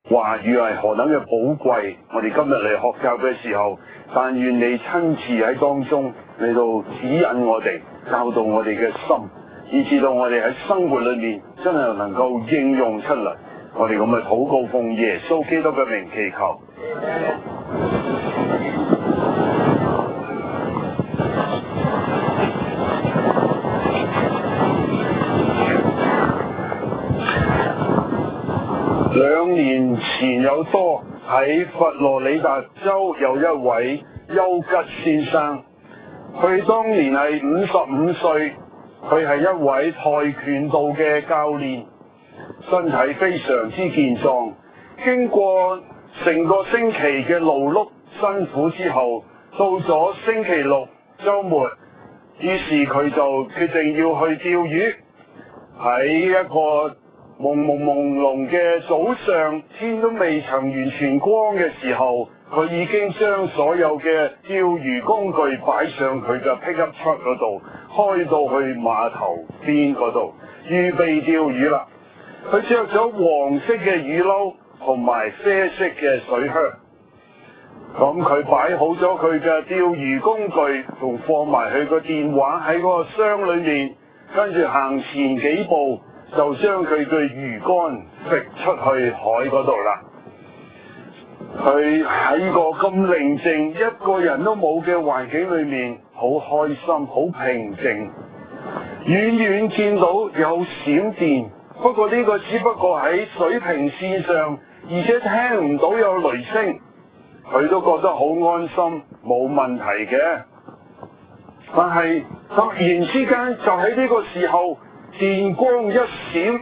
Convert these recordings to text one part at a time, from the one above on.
話語係何等嘅寶貴，我哋今日嚟學習嘅時候，但願你親自喺當中嚟到指引我哋，教導我哋嘅心，以至到我哋喺生活裏面真係能夠應用出嚟。我哋咁嘅禱告奉耶穌基督嘅名祈求。2年前有多喺佛羅里達州有一位丘吉先生，佢當年係55歲，佢係一位跆拳道嘅教練，身體非常之健壯。經過成個星期嘅勞碌辛苦之後，到咗星期六週末，於是佢就決定要去釣魚。喺一個朦朧嘅早上，天都未曾完全光嘅時候，佢已經將所有嘅釣魚工具擺上佢嘅 pickup truck 嗰度，開到去碼頭邊嗰度，預備釣魚啦。佢着咗黃色嘅雨褸同埋啡色嘅水靴，咁佢擺好咗佢嘅釣魚工具，仲放埋佢個電話喺嗰個箱裏面，跟住行前幾步，就將佢嘅魚竿揈出去海嗰度啦。佢喺個咁寧靜，一個人都冇嘅環境裏面，好開心，好平靜。遠遠見到有閃電，不過呢個只不過喺水平線上，而且聽唔到有雷聲，佢都覺得好安心，冇問題嘅。但係突然之間，就喺呢個時候，電光一閃，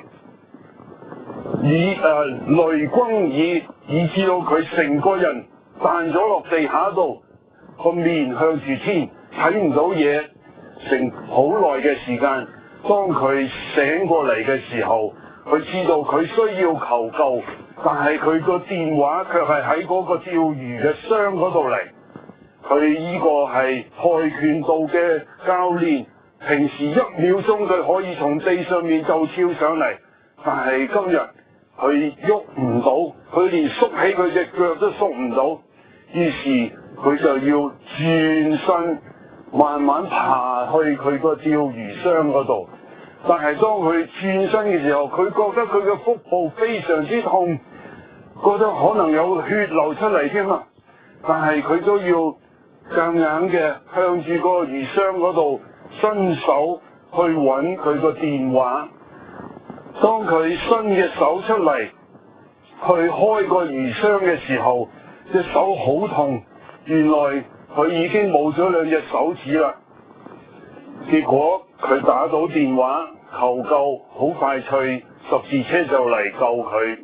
雷轟以至到佢成個人彈咗落地下度，個面向住天，睇唔到嘢，成好耐嘅時間。當佢醒過嚟嘅時候，佢知道佢需要求救，但係佢個電話卻係喺嗰個釣魚嘅箱嗰度嚟。佢呢個係跆拳道嘅教練，平時1秒鐘佢可以從地上面就跳上嚟，但係今日佢喐唔到，佢連縮起佢隻腳都縮唔到，於是佢就要轉身慢慢爬去佢個釣魚箱嗰度。但係當佢轉身嘅時候，佢覺得佢嘅腹部非常之痛，覺得可能有血流出嚟添啊！但係佢都要夾硬嘅向住個魚箱嗰度伸手去揾佢個電話。當佢伸嘅手出嚟去開個魚箱嘅時候，隻手好痛，原來佢已經冇咗2隻手指啦。結果佢打到電話求救，好快脆10字車就嚟救佢。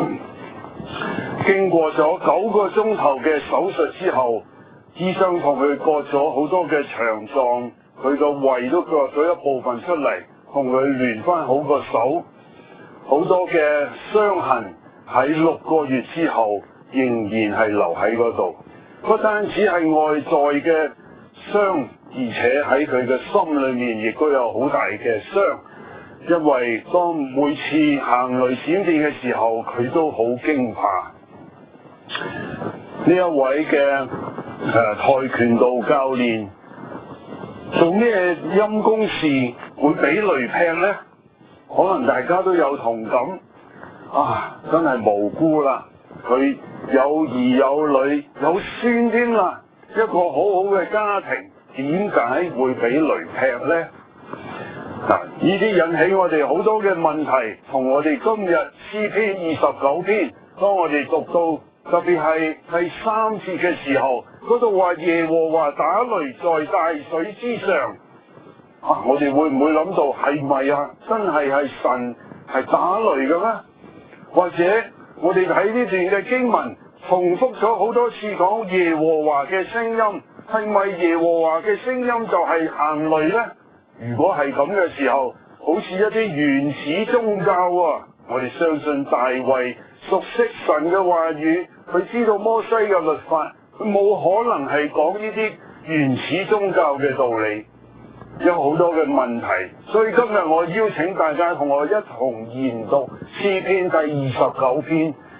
經過咗9個鐘頭嘅手術之後，醫生同佢割咗好多嘅腸臟，佢個胃都割咗一部分出嚟，同佢連翻好個手。好多嘅傷痕喺6個月之後仍然係留喺嗰度，不單止係外在嘅傷，而且喺佢嘅心裏面亦都有好大嘅傷。因為當每次行雷閃電嘅時候，佢都好驚怕。呢一位嘅跆拳道教練做咩陰公事會俾雷劈呢？可能大家都有同感啊！真係無辜啦，佢有兒有女有孫添啦，一個好好嘅家庭，點解會俾雷劈呢？嗱，呢啲引起我哋好多嘅問題，同我哋今日詩篇29篇，當我哋讀到特別係第3節嘅時候，嗰度話耶和華打雷在大水之上。我哋會唔會諗到係咪啊？真係神係打雷嘅咩？或者我哋睇呢段嘅經文重複咗好多次講耶和華嘅聲音，係咪耶和華嘅聲音就係行雷呢？如果係咁嘅時候，好似一啲原始宗教啊！我哋相信大衛熟悉神嘅話語，佢知道摩西嘅律法，佢冇可能係講呢啲原始宗教嘅道理。有好多嘅問題，所以今日我邀請大家同我一同研讀詩篇第29篇。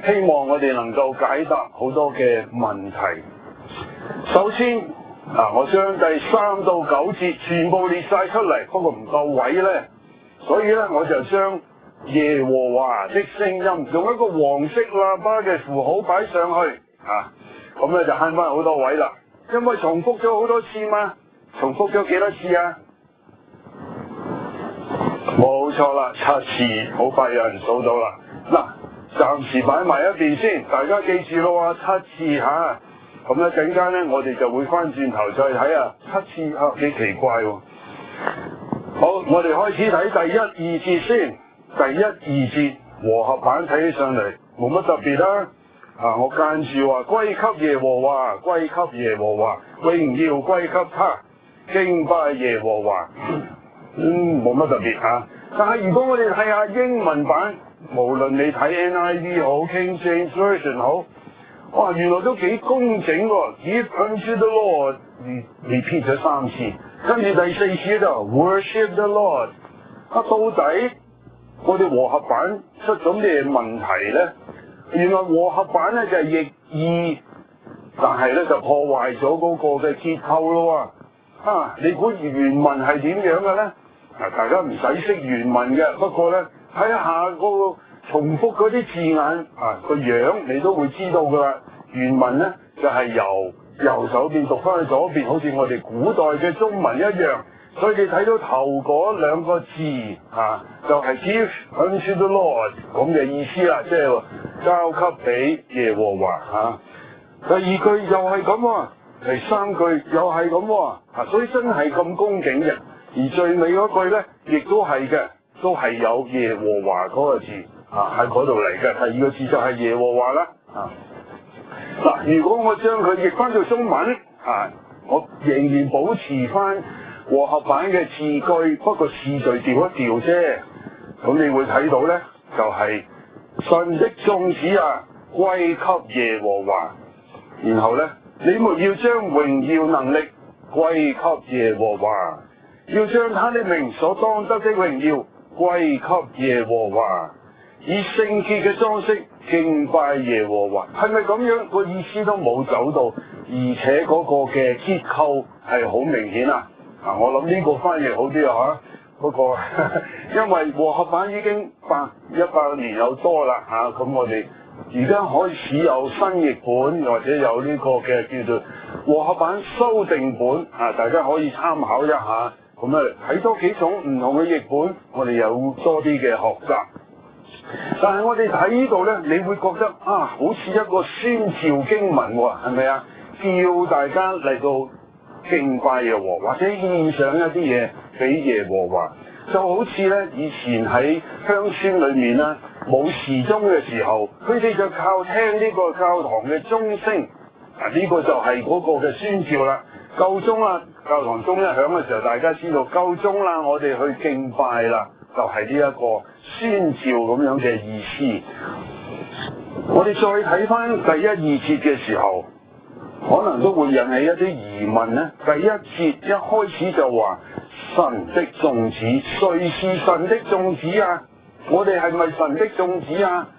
希望我哋能夠解答好多嘅問題。首先我將第3到9節全部列晒出嚟，不過唔夠位咧，所以咧我就將耶和華的聲音用一個黃色喇叭嘅符號擺上去咁咧就慳翻好多位啦。因為重複咗好多次嘛，重複咗幾多次啊？冇錯啦，7次，好快有人數到啦。嗱，暫時擺埋一邊先，大家記住咯喎，7次吓。咁咧陣間咧，我哋就會翻轉頭再睇啊，7次幾奇怪喎。好，我哋開始睇第1、2節先。第1、2節和合版睇起上嚟冇乜特別啦。我間住話歸給耶和華，歸給耶和華，榮耀歸給他，敬拜耶和華。冇乜特別但係如果我哋睇下英文版，無論你睇 NIV 好 King James Version 好，哇，原來都幾工整喎。Give unto the Lord， repeat 咗3次，跟住第4次就 Worship the Lord。到底我哋和合版出咗咩問題咧？原來和合版咧就係譯義，但係咧就破壞咗嗰個嘅結構咯喎。你估原文係點樣嘅咧？大家唔使識原文嘅，不過咧睇下嗰個重複嗰啲字眼個樣，你都會知道噶啦。原文咧就係由右手邊讀翻去左邊，好似我哋古代嘅中文一樣。所以你睇到頭嗰2個字就係 Give unto the Lord 咁嘅意思啦，即係交給俾耶和華第2句又係咁喎，第3句又係咁喎，所以真係咁恭敬嘅。而最尾嗰句咧，亦都係嘅，都係有耶和華嗰個字喺嗰度嚟嘅。第2個字就係耶和華啦如果我將佢譯翻做中文我仍然保持翻和合版嘅字句，不過次序調一調啫。咁你會睇到咧，就係神的眾子歸給耶和華。然後咧，你們要將榮耀能力歸給耶和華，要將他的名所當得的榮耀歸給耶和華，以聖潔嘅裝飾敬拜耶和華。係咪咁樣？個意思都冇走到，而且嗰個嘅結構係好明顯我諗呢個翻譯好啲不過因為和合版已經100年有多啦咁我哋而家開始有新譯本，或者有呢個嘅叫做和合版修訂本大家可以參考一下。咁睇多幾種唔同嘅譯本，我哋有多啲嘅學習。但係我哋睇呢度咧，你會覺得好似一個宣召經文喎，係咪叫大家嚟到敬拜耶和華，或者獻上一啲嘢俾耶和華，就好似咧以前喺鄉村裏面啦，冇時鐘嘅時候，佢哋就靠聽呢個教堂嘅鐘聲，呢個就係嗰個嘅宣召啦。夠鐘啦，教堂鐘一響嘅時候，大家知道夠鐘啦，我哋去敬拜啦，就係呢一個宣召咁樣嘅意思。我哋再睇翻第1、2節嘅時候，可能都會引起一啲疑問咧。第1節一開始就話神的眾子，誰是神的眾子我哋係咪神的眾子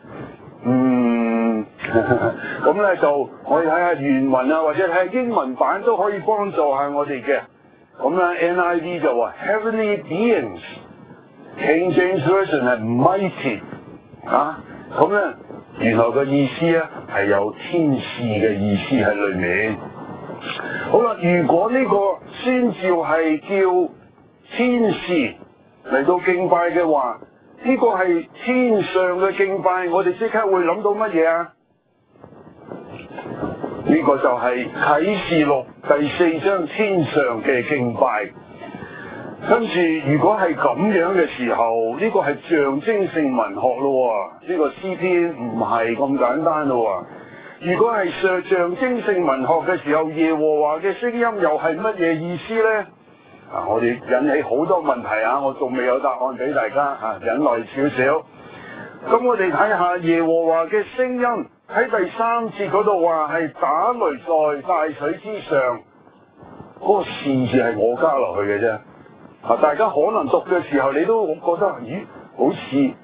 咁咧就我哋睇下原文或者睇下英文版都可以幫助下我哋嘅。咁咧 NIV 就話 Heavenly beings，King James Version 係 mighty 咁咧原來個意思咧係有天使嘅意思喺裏面。好啦，如果呢個宣召係叫天使嚟到敬拜嘅話，呢個係天上嘅敬拜，我哋即刻會諗到乜嘢呢個就係啟示錄第4章天上嘅敬拜。跟住如果係咁樣嘅時候，呢個係象徵性文學咯，呢個詩篇唔係咁簡單咯。如果係象徵性文學嘅時候，耶和華嘅聲音又係乜嘢意思呢？我哋引起好多問題我仲未有答案俾大家忍耐少少。咁我哋睇下耶和華嘅聲音喺第3節嗰度話係打雷在大水之上，嗰個是字係我加落去嘅啫。大家可能讀嘅時候，你都覺得咦，好似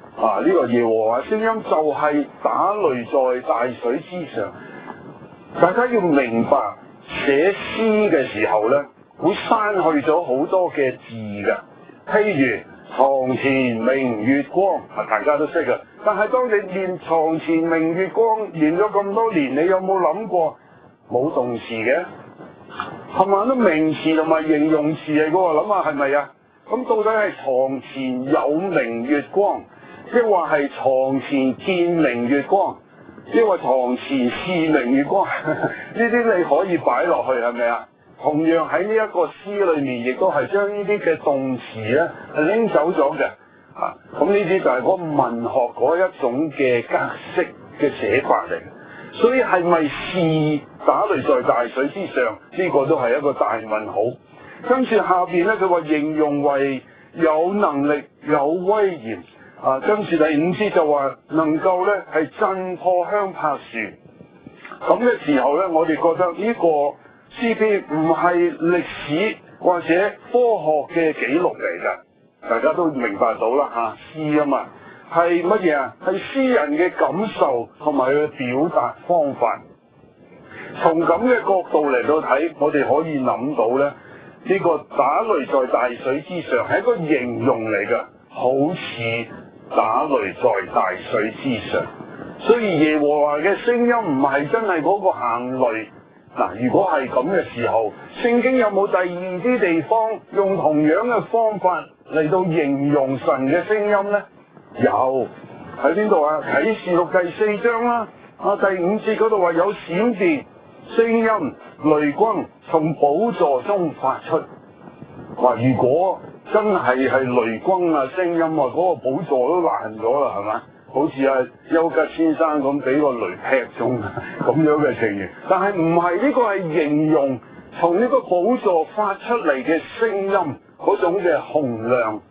呢個耶和華聲音就係打雷在大水之上。大家要明白，寫詩嘅時候咧，會刪去咗好多嘅字㗎。譬如床前明月光，大家都識㗎。但係當你練床前明月光練咗咁多年，你有冇諗過冇動詞嘅？係咪都名詞同埋形容詞嚟㗎？諗下係咪啊？咁到底係床前有明月光，抑或係床前見明月光，抑或床前是明月光？呢啲你可以擺落去，係咪啊？同樣喺呢一個詩裏面，亦都係將呢啲嘅動詞咧拎走咗嘅。咁呢啲就係嗰個文學嗰一種嘅格式嘅寫法嚟。所以係咪是打雷在大水之上？呢個都係一個大問號。跟住下邊咧，佢話形容為有能力、有威嚴。跟住第5節就話能夠咧係震破香柏樹。咁嘅時候咧，我哋覺得呢個詩篇唔係歷史或者科學嘅記錄嚟㗎。大家都明白到啦詩啊嘛，係乜嘢啊？係詩人嘅感受同埋佢嘅表達方法。從咁嘅角度嚟到睇，我哋可以諗到咧，呢個打雷在大水之上係一個形容嚟㗎，好似打雷在大水之上。所以耶和華嘅聲音唔係真係嗰個行雷。如果係咁嘅時候，聖經有冇第二啲地方用同樣嘅方法嚟到形容神嘅聲音呢？有，喺邊度啊？啟示錄第4章啦，第5節嗰度話有閃電、聲音、雷轟從寶座中發出。如果真係雷轟聲音嗰個寶座都爛咗啦，係咪？好似丘吉先生咁俾個雷劈中咁樣嘅情形，但係唔係，呢個係形容從呢個寶座發出嚟嘅聲音嗰種嘅洪亮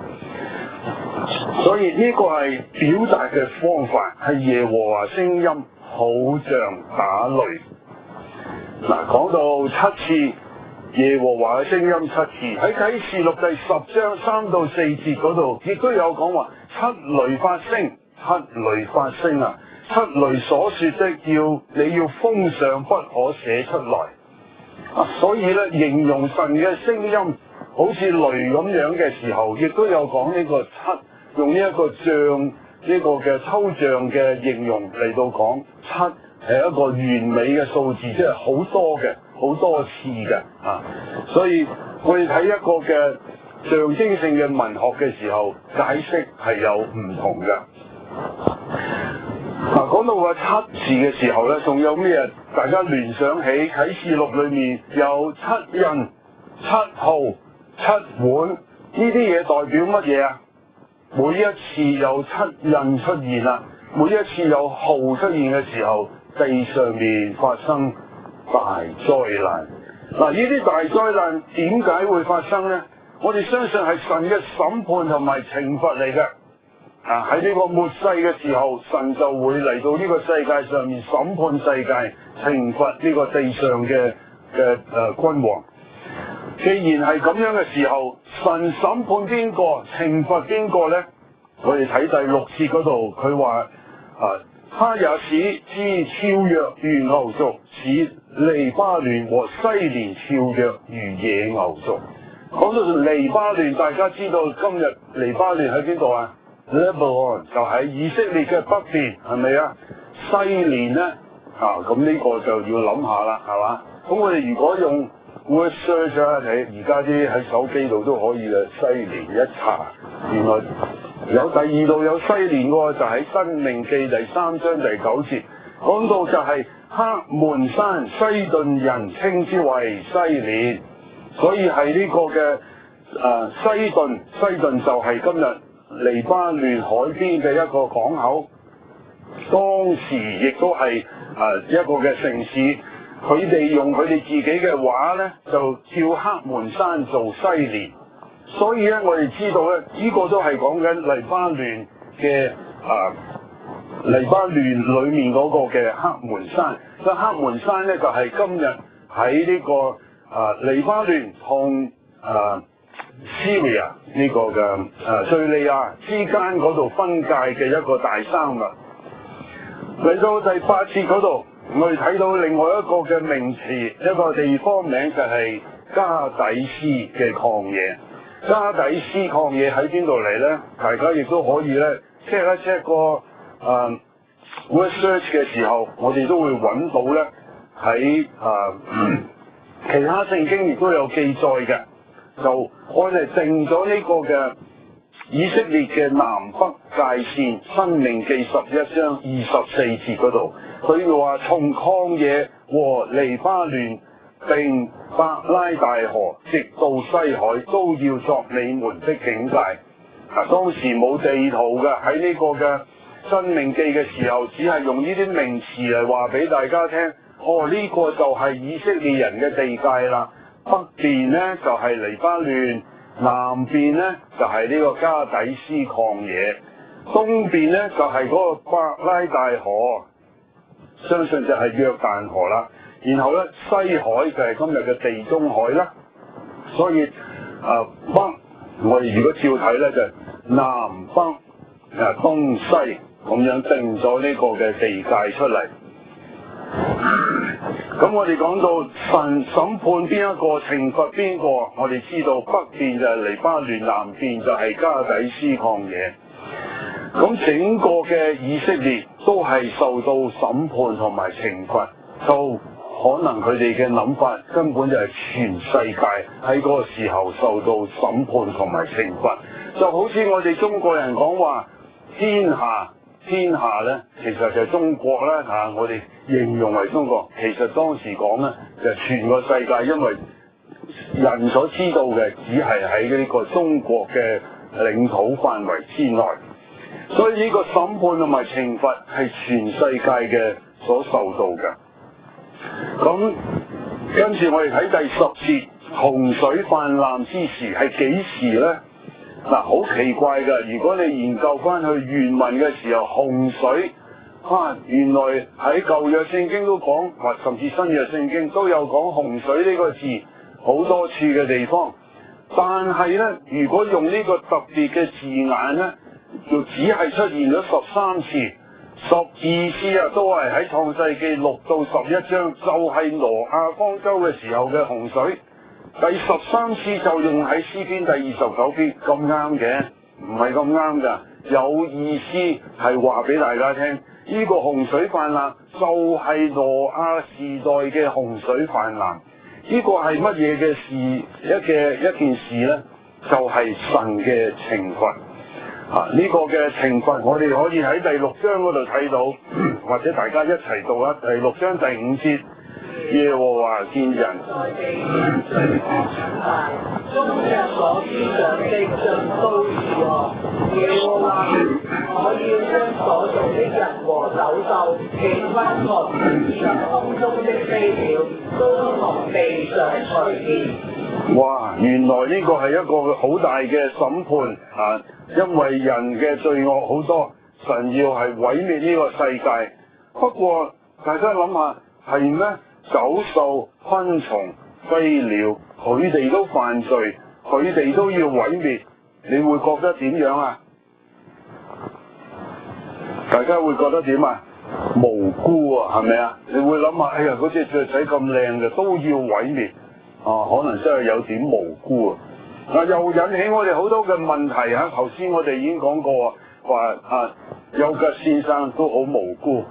所以呢個係表達嘅方法，係耶和華聲音好像打雷。講到7次耶和華嘅聲音7次，喺啟示錄第10章3到4節嗰度亦都有講話7雷發聲。7雷發聲7雷所說的你要封上，不可寫出來。所以咧，形容神嘅聲音好似雷咁樣嘅時候，亦都有講呢個7，用呢一個象呢個嘅抽象嘅形容嚟到講7係一個完美嘅數字，即係好多嘅好多次嘅所以我哋睇一個嘅象徵性嘅文學嘅時候，解釋係有唔同嘅。講到話7字嘅時候咧，仲有咩？大家聯想起啟示錄裏面有7印、7號、7碗，呢啲嘢代表乜嘢啊？每一次有7印出現啦，每一次有號出現嘅時候，地上面發生大災難。呢啲大災難點解會發生呢？我哋相信係神嘅審判同埋懲罰嚟嘅。喺呢個末世嘅時候，神就會嚟到呢個世界上面審判世界，懲罰呢個地上嘅君王。既然係咁樣嘅時候，神審判邊個，懲罰邊個呢？我哋睇第6節嗰度，佢話他也使之跳躍如牛犢，使黎巴嫩和西連跳躍如野牛犢。講到黎巴嫩，大家知道今日黎巴嫩喺邊度啊？Lebanon 就喺以色列嘅北邊，係咪啊？西連咧咁呢個就要諗下啦，係嘛？咁我哋如果用 word search 你而家啲喺手機度都可以嘅，西連一查，原來有第2度有西連喎，就喺申命記第3章第9節講到就係黑門山西頓人稱之為西連，所以係呢個嘅西頓就係今日黎巴嫩海邊嘅一個港口，當時亦都係一個嘅城市，佢哋用佢哋自己嘅話咧，就叫黑門山做西連，所以咧我哋知道咧，呢個都係講緊黎巴嫩嘅黎巴嫩裏面嗰個嘅黑門山。個黑門山咧就係今日喺呢個黎巴嫩同 Syria 呢個嘅敘利亞之間嗰度分界嘅一個大山脈。嚟到第8節嗰度，我哋睇到另外一個嘅名詞，一個地方名就係加底斯嘅曠野。加底斯曠野喺邊度嚟咧？大家亦都可以咧 check 一 check 個word search 嘅時候，我哋都會揾到咧喺其他聖經亦都有記載嘅。就我哋定咗呢個嘅以色列嘅南北界線，申命記11章24節嗰度，佢話從曠野和黎巴嫩並伯拉大河直到西海，都要作你們的境界。當時冇地圖嘅，喺呢個嘅申命記嘅時候，只係用呢啲名詞嚟話俾大家聽。呢個就係以色列人嘅地界啦。北邊呢就係黎巴嫩，南邊呢就係呢個加底斯曠野，東邊呢就係嗰個伯拉大河，相信就係約旦河啦。然後呢，西海就係今日嘅地中海啦。所以北我哋如果照睇呢，就係南北東西咁樣定咗呢個嘅地界出嚟。咁我哋講到神審判邊一個，懲罰邊個，我哋知道北邊就係黎巴嫩，南邊就係加底斯曠野。咁整個嘅以色列都係受到審判同埋懲罰，就可能佢哋嘅諗法根本就係全世界喺嗰個時候受到審判同埋懲罰，就好似我哋中國人講話天下咧，其實就係中國啦，我哋形容為中國，其實當時講咧就係全個世界，因為人所知道嘅只係喺呢個中國嘅領土範圍之內，所以呢個審判同埋懲罰係全世界嘅所受到嘅。咁跟住我哋睇第10節，洪水泛濫之時係幾時咧？好奇怪㗎！如果你研究翻去原文嘅時候，洪水原來喺舊約聖經都講，或甚至新約聖經都有講洪水呢個字好多處嘅地方。但係咧，如果用呢個特別嘅字眼咧，就只係出現咗13次，12次都係喺創世記6到11章，就係挪亞方舟嘅時候嘅洪水。第13次就用喺詩篇第29篇，咁啱嘅，唔係咁啱噶，有意思係話俾大家聽，呢個洪水泛濫就係挪亞時代嘅洪水泛濫。呢個係乜嘢嘅事？一件事呢，就係神嘅懲罰。呢個嘅懲罰，我哋可以喺第6章嗰度睇到，或者大家一齊讀啊，第6章第5節。耶和華見人在地上罪惡長大，終日所滋長的盡都是惡。耶和華，我要將所造的人和走獸、寄生蟲以及空中的飛鳥，都從地上除滅。哇！原來呢個係一個好大嘅審判因為人嘅罪惡好多，神要係毀滅呢個世界。不過大家諗下，係咩？走獸、昆蟲、飛鳥，佢哋都犯罪，佢哋都要毀滅，你會覺得點樣啊？大家會覺得點啊？無辜係咪啊？你會諗下，哎呀，嗰隻雀仔咁靚嘅都要毀滅，可能真係有點無辜又引起我哋好多嘅問題頭先我哋已經講過話有吉先生都好無辜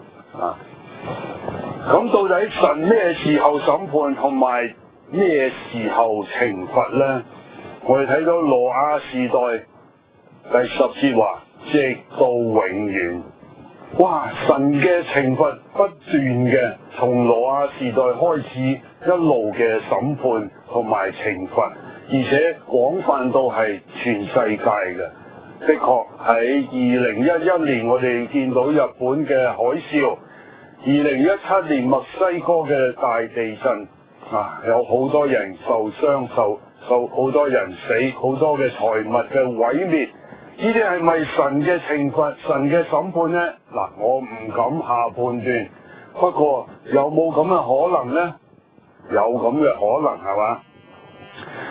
咁到底神咩時候審判同埋咩時候懲罰呢？我哋睇到挪亞時代第10節話，直到永遠。哇！神嘅懲罰不斷嘅，從挪亞時代開始一路嘅審判同埋懲罰，而且廣泛到係全世界嘅。的確喺2011年我哋見到日本嘅海嘯。2017年墨西哥嘅大地震有好多人受傷，受好多人死，好多嘅財物嘅毀滅，呢啲係咪神嘅懲罰、神嘅審判呢？我唔敢下判斷，不過有冇咁嘅可能呢？有咁嘅可能係嘛？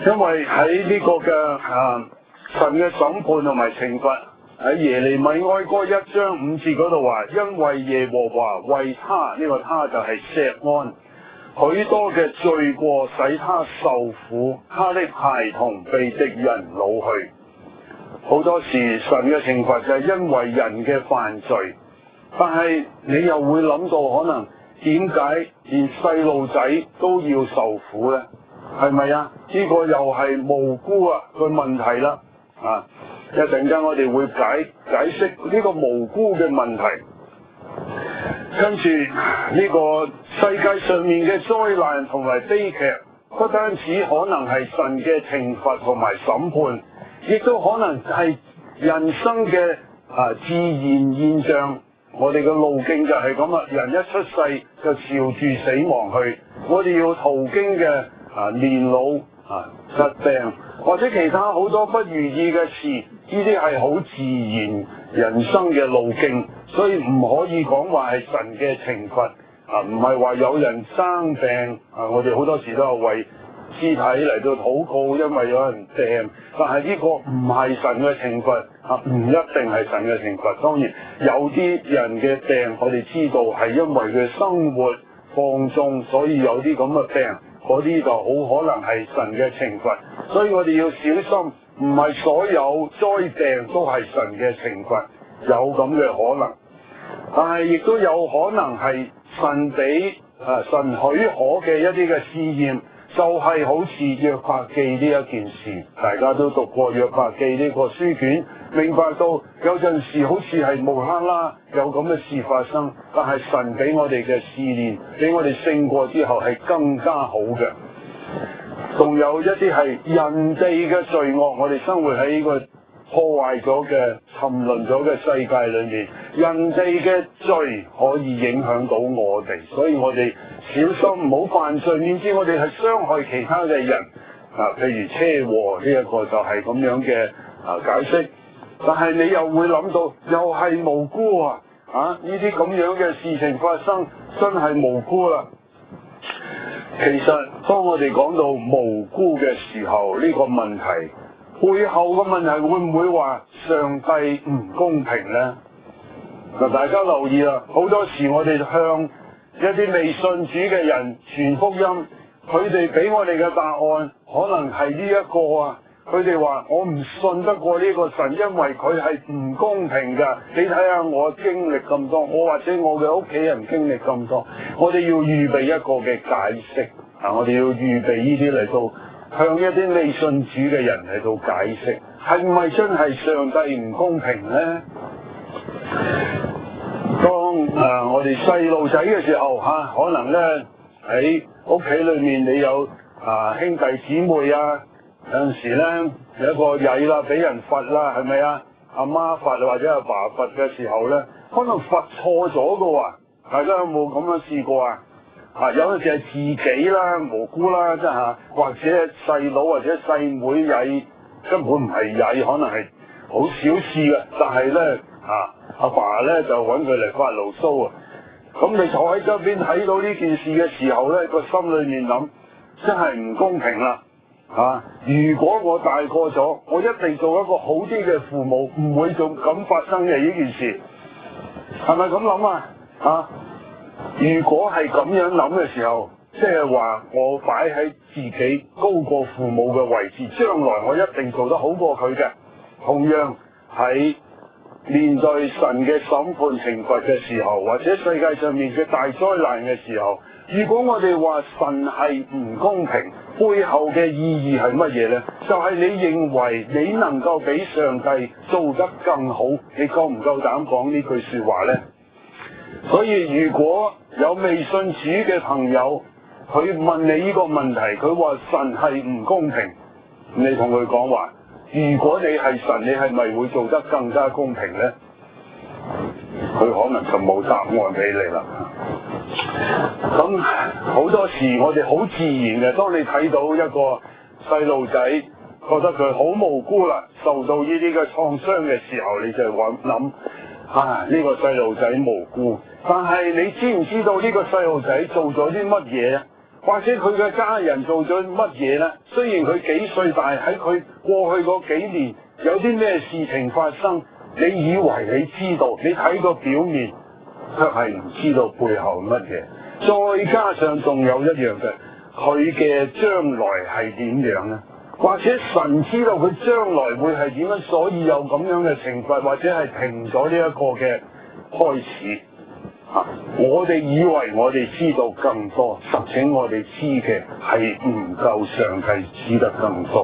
因為喺呢個嘅神嘅審判同埋懲罰喺耶利米哀歌1章5節嗰度話，因為耶和華為他，呢個他就係錫安，許多嘅罪過使他受苦，他的孩童被敵人擄去。好多時神嘅懲罰就係因為人嘅犯罪，但係你又會諗到可能點解連細路仔都要受苦呢？係咪啊？呢個又係無辜啊個問題啦！一陣間我哋會解釋呢個無辜嘅問題。跟住呢個世界上面嘅災難同埋悲劇，不單止可能係神嘅懲罰同埋審判，亦都可能係人生嘅自然現象。我哋嘅路徑就係咁啦，人一出世就朝住死亡去，我哋要途經嘅年老疾病或者其他好多不如意嘅事，呢啲係好自然人生嘅路徑，所以唔可以講話係神嘅懲罰唔係話有人生病我哋好多時都係為肢體嚟到禱告，因為有人病，但係呢個唔係神嘅懲罰唔一定係神嘅懲罰。當然有啲人嘅病，我哋知道係因為佢生活放縱，所以有啲咁嘅病，嗰啲就好可能係神嘅懲罰。所以我哋要小心，唔係所有災病都係神嘅懲罰，有咁嘅可能，但係亦都有可能係神俾神許可嘅一啲嘅試驗。就係好似約伯記呢一件事，大家都讀過約伯記呢個書卷，明白到有陣時好似係無啦啦有咁嘅事發生，但係神俾我哋嘅試驗，俾我哋勝過之後係更加好嘅。仲有一啲係人哋嘅罪惡，我哋生活喺呢個破壞咗嘅、沉淪咗嘅世界裏面，人哋嘅罪可以影響到我哋，所以我哋小心唔好犯罪，免之我哋係傷害其他嘅人譬如車禍呢一個就係咁樣嘅解釋。但係你又會諗到，又係無辜呢啲咁樣嘅事情發生，真係無辜啦。其實當我哋講到無辜嘅時候，呢個問題背後嘅問題會唔會話上帝唔公平呢？大家留意啦，好多時我哋向一啲未信主嘅人傳福音，佢哋俾我哋嘅答案可能係呢一個佢哋話我唔信得過呢個神，因為佢係唔公平㗎。你睇下我經歷咁多，我或者我嘅屋企人經歷咁多，我哋要預備一個嘅解釋我哋要預備呢啲嚟到向一啲未信主嘅人嚟到解釋，係唔係真係上帝唔公平呢？當我哋細路仔嘅時候可能呢喺屋企裏面你有兄弟姊妹有陣時呢有一個曳啦，俾人罰啦，係咪阿媽罰或者阿爸罰嘅時候呢，可能罰錯咗嘅喎，大家有冇咁樣試過有陣時係自己啦，無辜啦，即係或者細佬或者細妹曳，根本唔係曳，可能係好小事嘅，但係呢阿爸呢就揾佢嚟發牢騷咁你坐喺側邊睇到呢件事嘅時候呢，個心裏面諗真係唔公平啦如果我大個咗，我一定做一個好啲嘅父母，唔會做咁發生嘅呢件事，係咪咁諗如果係咁樣諗嘅時候，即係話我擺喺自己高過父母嘅位置，將來我一定做得好過佢嘅。同樣喺面對神嘅審判懲罰嘅時候，或者世界上面嘅大災難嘅時候，如果我哋話神係唔公平，背後嘅意義係乜嘢呢？就係你認為你能夠比上帝做得更好，你夠唔夠膽講呢句說話呢？所以如果有未信主嘅朋友，佢問你呢個問題，佢話神係唔公平，你同佢講話，如果你係神，你係咪會做得更加公平呢？佢可能就冇答案俾你啦。咁好多時我哋好自然嘅，當你睇到一個細路仔，覺得佢好無辜啦，受到呢啲嘅創傷嘅時候，你就諗呢個細路仔無辜。但係你知唔知道呢個細路仔做咗啲乜嘢？ 或者佢嘅家人做咗乜嘢呢？雖然佢幾歲，但係喺佢過去嗰幾年有啲咩事情發生，你以為你知道，你睇個表面，卻係唔知道背後乜嘢。再加上仲有一樣嘅，佢嘅將來係點樣呢？或者神知道佢將來會係點樣，所以有咁樣嘅懲罰，或者係停咗呢一個嘅開始。我哋以為我哋知道更多，實情我哋知嘅係唔夠上帝知得更多。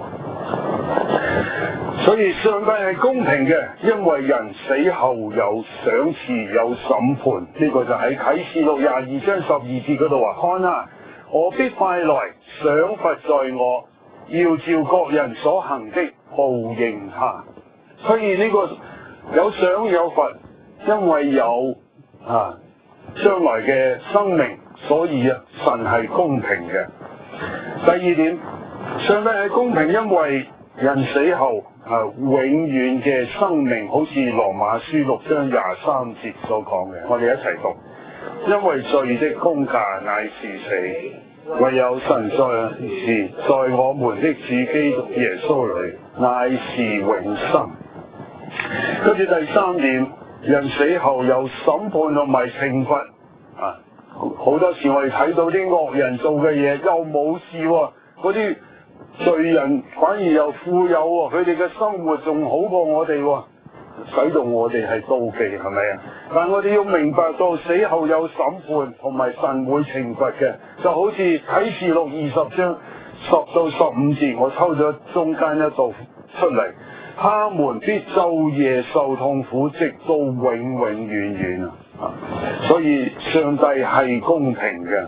所以上帝係公平嘅，因為人死後有賞賜有審判。呢個就喺啟示錄22章12節嗰度話：看啊，我必快來，賞罰在我，要照各人所行的報應他。所以呢個有賞有罰，因為有將來嘅生命，所以神係公平嘅。第二點，上帝係公平，因為人死後永遠嘅生命，好似羅馬書6章23節所講嘅，我哋一齊讀。因為罪的工價乃是死，唯有神在我們的主基督耶穌裏乃是永生。跟住第三點，人死後有審判同埋懲罰。好多時我哋睇到啲惡人做嘅嘢又冇事喎，嗰啲罪人反而又富有喎，佢哋嘅生活仲好過我哋喎，使到我哋係妒忌，係咪啊？但我哋要明白到死後有審判同埋神會懲罰嘅，就好似啟示錄20章10到15節，我抽咗中間一度出嚟，他們必晝夜受痛苦，直到永永遠遠。所以上帝係公平嘅。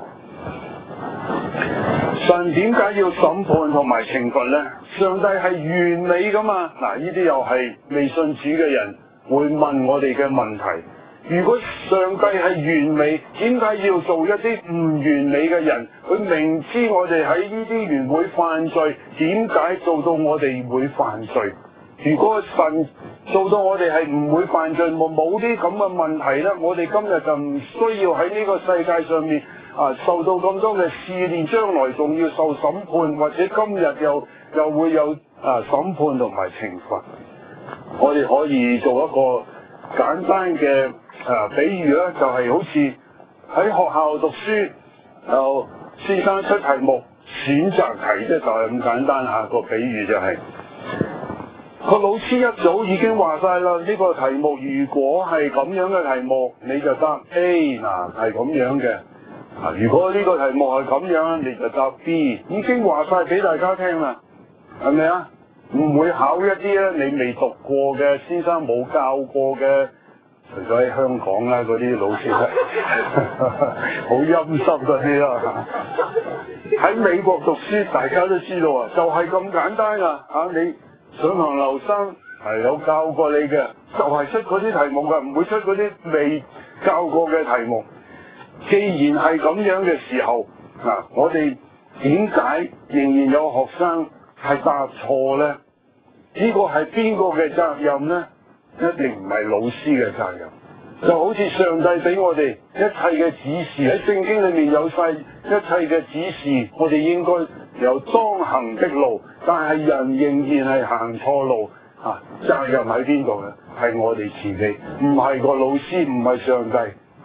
神點解要審判同埋懲罰呢？上帝係完美噶嘛？嗱，呢啲又係未信主嘅人會問我哋嘅問題。如果上帝係完美，點解要做一啲唔完美嘅人？佢明知我哋喺呢啲園會犯罪，點解做到我哋會犯罪？如果神做到我哋係唔會犯罪，冇啲咁嘅問題咧，我哋今日就唔需要喺呢個世界上面受到咁多嘅試煉，將來仲要受審判，或者今日又會有審判同埋懲罰。我哋可以做一個簡單嘅比喻咧，就係好似喺學校讀書，有先生出題目選擇題，即係就係咁簡單嚇，個比喻就係。個老師一早已經話晒啦，呢個題目如果係咁樣嘅題目，你就答 A， 嗱係咁樣嘅。如果呢個題目係咁樣，你就答 B， 已經話晒俾大家聽啦，係咪啊？唔會考一啲咧你未讀過嘅，先生冇教過嘅，除咗喺香港啦，嗰啲老師好陰濕嗰啲啦。喺美國讀書，大家都知道啊，就係咁簡單啊！你上堂劉生係有教過你嘅，就係出嗰啲題目嘅，唔會出嗰啲未教過嘅題目。既然係咁樣嘅時候，我哋點解仍然有學生係答錯呢？呢個係邊個嘅責任呢？一定唔係老師嘅責任。就好似上帝俾我哋一切嘅指示，喺聖經裏面有晒一切嘅指示，我哋應該有當行的路，但係人仍然係行錯路。責任喺邊度呢？係我哋自己，唔係個老師，唔係上帝。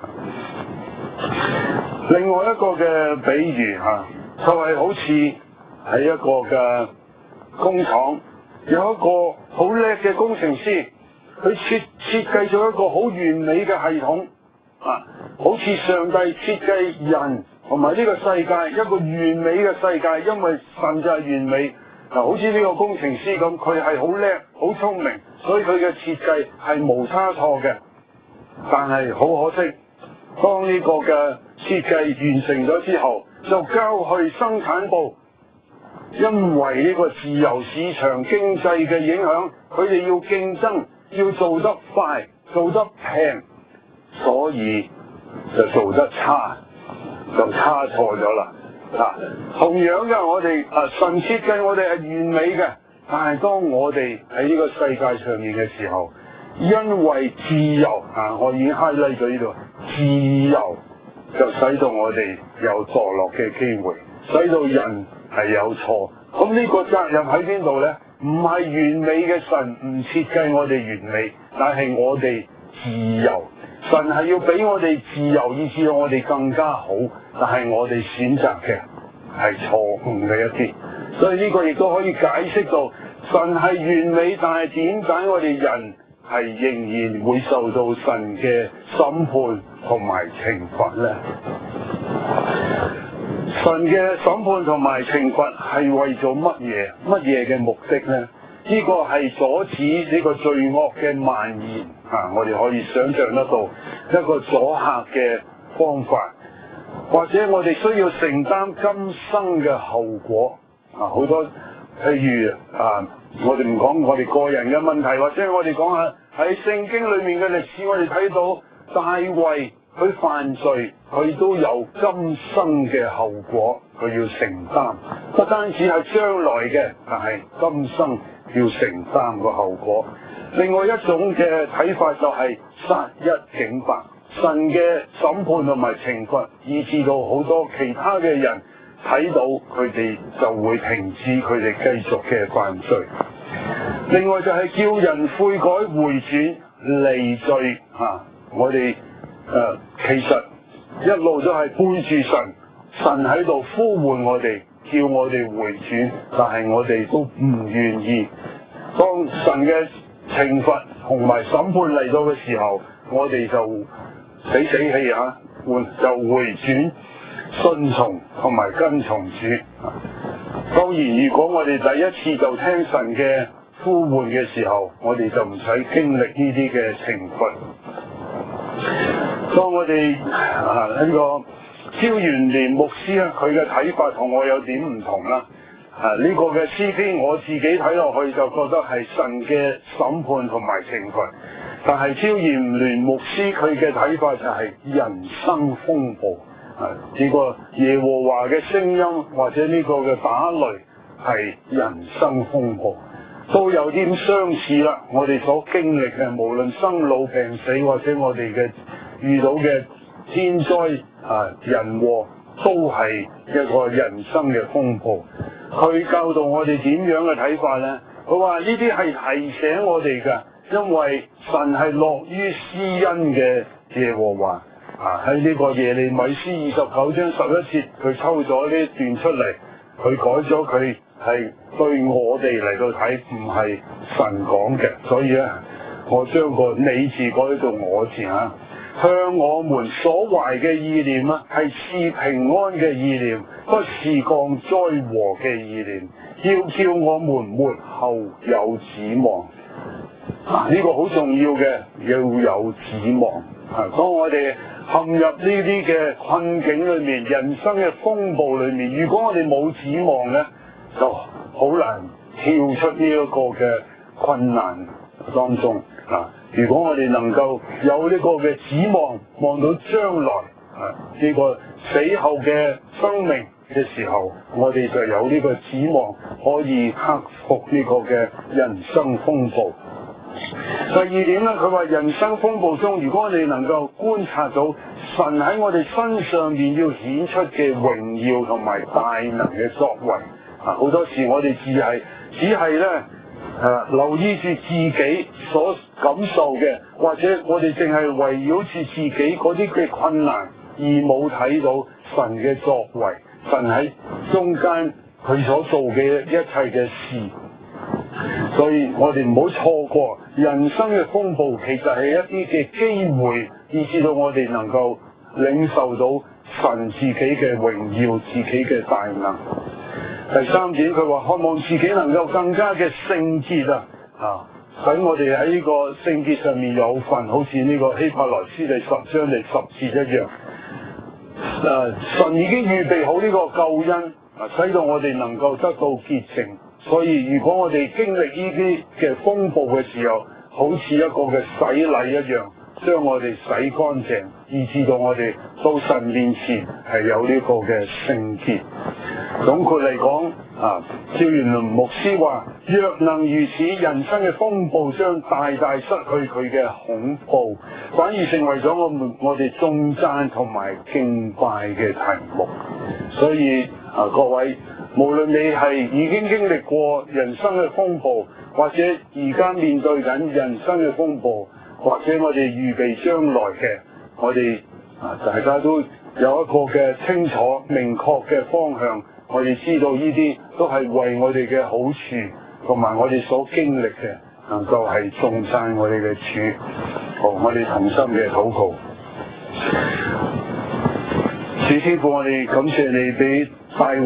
另外一個嘅比喻就係好似喺一個嘅工廠，有一個好叻嘅工程師，佢設計咗一個好完美嘅系統，好似上帝設計人同埋呢個世界一個完美嘅世界，因為神就係完美。好似呢個工程師咁，佢係好叻、好聰明，所以佢嘅設計係無差錯嘅。但係好可惜，當呢個嘅設計完成咗之後，就交去生產部，因為呢個自由市場經濟嘅影響，佢哋要競爭，要做得快、做得平，所以就做得差，就差錯咗啦。同樣嘅，我哋神設計我哋係完美嘅，但係當我哋喺呢個世界上面嘅時候，因為自由我已經 highlight 咗呢度，自由就使到我哋有墮落嘅機會。 使到人係有錯。咁呢個責任喺邊度呢？唔係完美嘅神唔設計我哋完美，但係我哋自由。神係要俾我哋自由，以至到我哋更加好，但係我哋選擇嘅係錯誤嘅一啲。所以呢個亦都可以解釋到神係完美，但係點解我哋人係仍然會受到神嘅審判同埋懲罰呢？神嘅審判同埋懲罰係為咗乜嘢？乜嘢嘅目的呢？呢個係阻止呢個罪惡嘅蔓延啊！我哋可以想象得到一個阻嚇嘅方法，或者我哋需要承擔今生嘅後果啊！好多譬如我哋唔講我哋個人嘅問題，或者我哋講下喺聖經裏面嘅歷史，我哋睇到大衛佢犯罪，佢都有今生嘅後果，佢要承擔，不單止係將來嘅，但係今生要承擔個後果。另外一種嘅睇法就係殺一儆百，神嘅審判同埋懲罰，以致到好多其他嘅人睇到佢哋就會停止佢哋繼續嘅犯罪。另外就係叫人悔改回轉離罪我哋其實一路都係背住神，神喺度呼喚我哋，叫我哋回轉，但係我哋都唔願意。當神嘅懲罰同埋審判嚟到嘅時候，我哋就死氣就回轉順從同埋跟從主。當然，如果我哋第一次就聽神嘅呼喚嘅時候，我哋就唔使經歷呢啲嘅懲罰。當我哋呢個超元年牧師佢嘅睇法同我有點唔同啦。呢個嘅詩篇我自己睇落去就覺得係神嘅審判同埋懲罰，但係超元年牧師佢嘅睇法就係人生風暴。呢個耶和華嘅聲音或者呢個嘅打雷係人生風暴，都有啲相似啦。我哋所經歷嘅無論生老病死或者我哋嘅遇到嘅天災人禍，都係一個人生嘅風暴。佢教導我哋點樣嘅睇法呢？佢話呢啲係提醒我哋㗎，因為神係樂於施恩嘅耶和華。喺呢個耶利米書29章11節，佢抽咗呢段出嚟，佢改咗佢係對我哋嚟到睇，唔係神講嘅。所以咧，我將個你字改做我字向我們所懷嘅意念係賜平安嘅意念，不是降災禍嘅意念，要叫我們末後有指望。呢個好重要嘅，要有指望。當我哋陷入呢啲嘅困境裏面，人生嘅風暴裏面，如果我哋冇指望呢，就好難跳出呢一個嘅困難當中。如果我哋能夠有呢個嘅指望，望到將來呢個死後嘅生命嘅時候，我哋就有呢個指望可以克服呢個嘅人生風暴。第二點呢，佢話人生風暴中，如果我哋能夠觀察到神喺我哋身上面要顯出嘅榮耀同埋大能嘅作為，好多時我哋只係咧留意住自己所感受嘅，或者我哋淨係圍繞住自己嗰啲嘅困難，而冇睇到神嘅作為，神喺中間佢所做嘅一切嘅事。所以我哋唔好錯過人生嘅風暴，其實係一啲嘅機會，以至到我哋能夠領受到神自己嘅榮耀，自己嘅大能。第三點，佢話渴望自己能夠更加嘅聖潔使我哋喺呢個聖潔上面有份，好似呢個希伯來書第10章第10節一樣。神已經預備好呢個救恩，使到我哋能夠得到潔淨。所以如果我哋經歷呢啲嘅風暴嘅時候，好似一個嘅洗禮一樣，將我哋洗乾淨，以致到我哋到神面前係有呢個嘅聖潔。 總括嚟講，趙元麟牧師話：若能如此，人生嘅風暴將大大失去佢嘅恐怖，反而成為咗我哋頌讚同埋敬拜嘅題目。所以各位，無論你係已經經歷過人生嘅風暴，或者而家面對緊人生嘅風暴，或者我哋預備將來嘅，我哋大家都有一個嘅清楚明確嘅方向。我哋知道呢啲都係為我哋嘅好處，同埋我哋所經歷嘅，能夠係頌讚我哋嘅主。好，我哋同心嘅禱告。主天父，我哋感謝你俾大